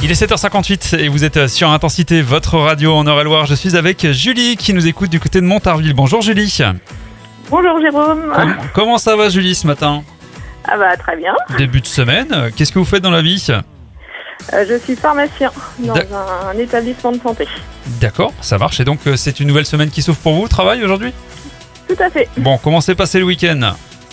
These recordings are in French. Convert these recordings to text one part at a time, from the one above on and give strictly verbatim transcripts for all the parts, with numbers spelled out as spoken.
Il est sept heures cinquante-huit et vous êtes sur Intensité, votre radio en Eure-et-Loire. Je suis avec Julie qui nous écoute du côté de Montarville. Bonjour Julie. Bonjour Jérôme. Com- comment ça va Julie ce matin ? Ah bah très bien. Début de semaine, qu'est-ce que vous faites dans la vie ? Euh, je suis pharmacien dans D'ac- un, un établissement de santé. D'accord, ça marche. Et donc euh, c'est une nouvelle semaine qui s'ouvre pour vous au travail aujourd'hui ? Tout à fait. Bon, comment s'est passé le week-end ?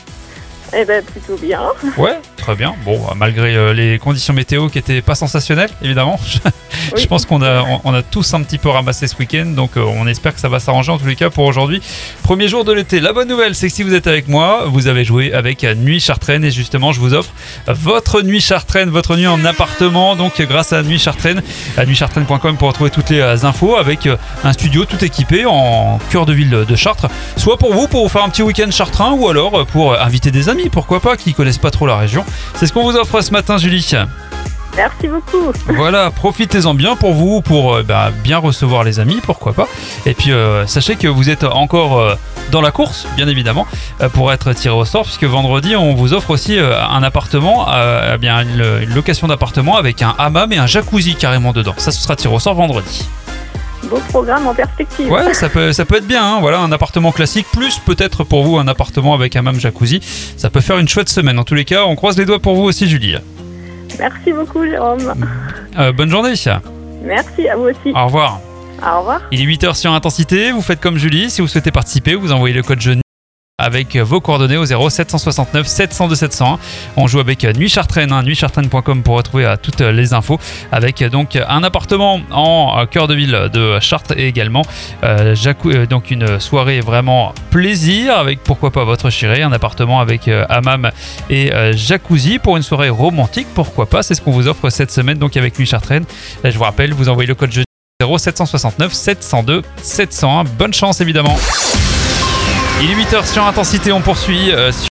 Eh ben plutôt bien. Ouais, très bien. Bon, malgré euh, les conditions météo qui étaient pas sensationnelles, évidemment. Je, Oui. je pense qu'on a, on, on a tous un petit peu ramassé ce week-end, donc euh, on espère que ça va s'arranger en tous les cas pour aujourd'hui. Premier jour de l'été. La bonne nouvelle, c'est que si vous êtes avec moi, vous avez joué avec euh, Nuit Chartraine et justement, je vous offre votre Nuit Chartraine, votre nuit en appartement. Donc, grâce à Nuit Chartraine, à nuit chartraine point com pour retrouver toutes les euh, infos avec euh, un studio tout équipé en cœur de ville de, de Chartres. Soit pour vous, pour vous faire un petit week-end chartrain, ou alors euh, pour euh, inviter des amis, pourquoi pas, qui connaissent pas trop la région. C'est ce qu'on vous offre ce matin, Julie. Merci beaucoup. Voilà, profitez-en bien pour vous, pour euh, bah, bien recevoir les amis, pourquoi pas. Et puis euh, sachez que vous êtes encore euh, dans la course, bien évidemment, euh, pour être tiré au sort, puisque vendredi on vous offre aussi euh, un appartement, euh, eh bien une, une location d'appartement avec un hammam et un jacuzzi carrément dedans. Ça, ce sera tiré au sort vendredi. Beau programme en perspective. Ouais, ça peut, ça peut être bien, hein. Voilà, un appartement classique, plus peut-être pour vous un appartement avec hammam jacuzzi. Ça peut faire une chouette semaine. En tous les cas, on croise les doigts pour vous aussi, Julie. Merci beaucoup Jérôme. Euh, bonne journée. Merci à vous aussi. Au revoir. Au revoir. Il est huit heures sur Intensité, vous faites comme Julie, si vous souhaitez participer, vous envoyez le code jeune avec vos coordonnées au zéro sept cent soixante-neuf sept cent deux sept cent un. On joue avec Nuit Chartraine, hein, nuit chartraine point com pour retrouver euh, toutes les infos, avec euh, donc un appartement en euh, cœur de ville de Chartres et également euh, jacou- euh, donc une soirée vraiment plaisir avec pourquoi pas votre chérie, un appartement avec euh, hammam et euh, jacuzzi pour une soirée romantique, pourquoi pas, c'est ce qu'on vous offre cette semaine donc avec Nuit Chartraine. Là, je vous rappelle, vous envoyez le code jeune zéro sept cent soixante-neuf sept cent deux sept cent un. Bonne chance évidemment. Il est huit heures sur Intensité, on poursuit euh, sur